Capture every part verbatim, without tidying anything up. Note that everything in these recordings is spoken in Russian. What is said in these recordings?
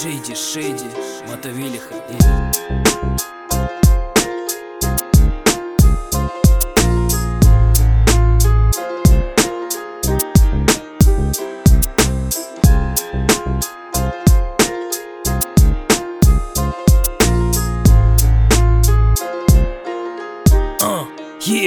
Шейди, Шейди, Мотовилиха. Yeah.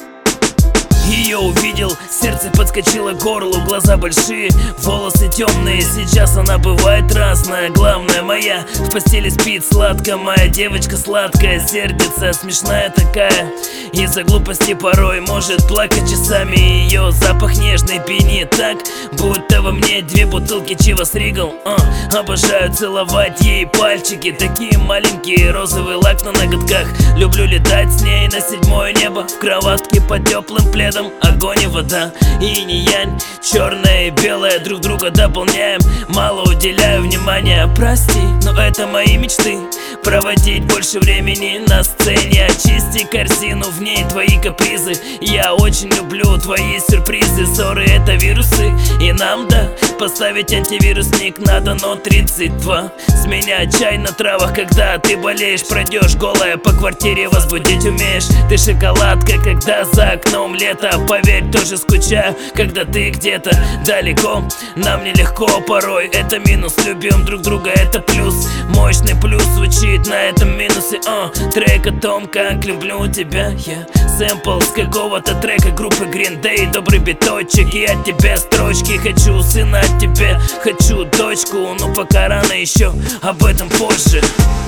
Ее увидел, сердце подскочило к горлу, глаза большие, волосы темные. Сейчас она бывает разная, главное моя в постели спит сладко. Моя девочка сладкая, сердится, смешная такая. Из-за глупости порой может плакать часами. Ее запах нежный пьянит так, будто во мне две бутылки Чивас Ригл. uh, Обожаю целовать ей пальчики, такие маленькие, розовый лак на ноготках. Люблю летать с ней на седьмое небо, в кроватке под теплым пледом. Огонь и вода, инь и янь, черное и белое друг друга дополняем. Мало уделяю внимания, прости, но это мои мечты. Проводить больше времени на сцене, очисти корзину, в ней твои капризы. Я очень люблю твои сюрпризы. Ссоры — это вирусы, и нам, да, поставить антивирусник надо, но тридцать два. Сменять чай на травах, когда ты болеешь. Пройдешь голая по квартире, возбудить умеешь. Ты шоколадка, когда за окном лето. Поверь, тоже скучаю, когда ты где-то далеко. Нам нелегко порой, это минус. Любим друг друга, это плюс. Мощный плюс звучит на этом минусе. uh, Трек о том, как люблю тебя. Я yeah. Сэмпл с какого-то трека группы Green Day. Добрый биточек, и от тебя строчки. Хочу сына от тебя, хочу дочку, но пока рано еще, об этом позже.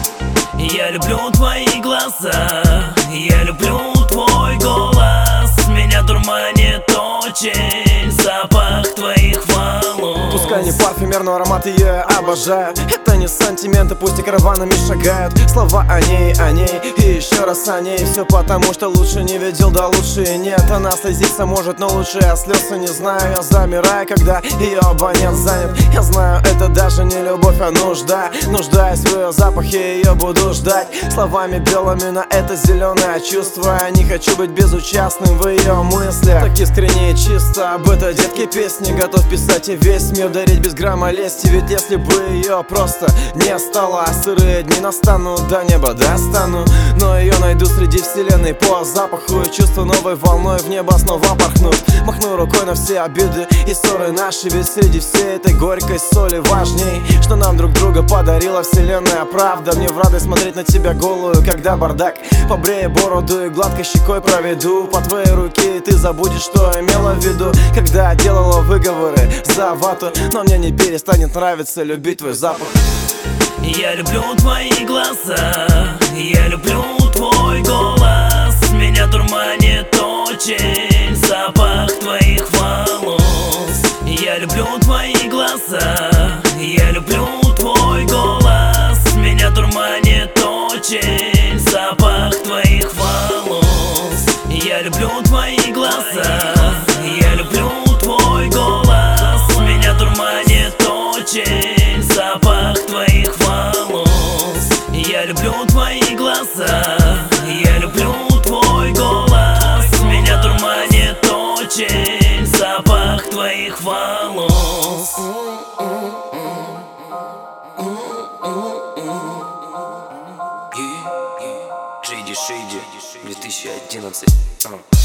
Я люблю твои глаза, я люблю твой голос. Меня дурманит очень запах твоих волос. Пускай не парфюмер, но аромат ее обожаю. Это не сантименты, пусть и караванами шагают. Слова о ней, о ней и еще раз о ней. Все потому, что лучше не видел, да лучше и нет. Она слезиться может, но лучше я слез и не знаю. Я замираю, когда ее абонент занят. Я знаю, это даже не любовь, а нужда. Нуждаясь в ее запахе, ее буду ждать. Словами белыми на это зеленое чувство. Я не хочу быть безучастным в ее мыслях. Так искренне и чисто об этой детке песни. Готов писать и весь мир дарить без грамма лести. Ведь если бы ее просто не стало, сырые дни настанут, до неба достану. Но ее найду среди вселенной по запаху. И чувство новой волной в небо снова порхнут. Махну рукой на все обиды и ссоры наши. Ведь среди всей этой горькой соли важней, что нам друг друга подарила вселенная правда. Мне в радость смотреть на тебя голую, когда бардак. Побрею бороду и гладко щекой проведу по твоей руке, и ты забудешь, что имела в виду, когда делала выговоры за вату. Но мне не перестанет нравиться любить твой запах. Я люблю твои глаза, я люблю твой голос. Меня дурманит очень запах твоих волос. Я люблю твои глаза, я люблю твой голос. Меня дурманит очень запах твоих волос. Я люблю твои глаза, я люблю твой голос. Меня дурманит очень запах твоих волос. Я люблю твои глаза, я люблю твой голос. Меня дурманит очень запах твоих волос. Шейди, Шейди, две тысячи одиннадцать.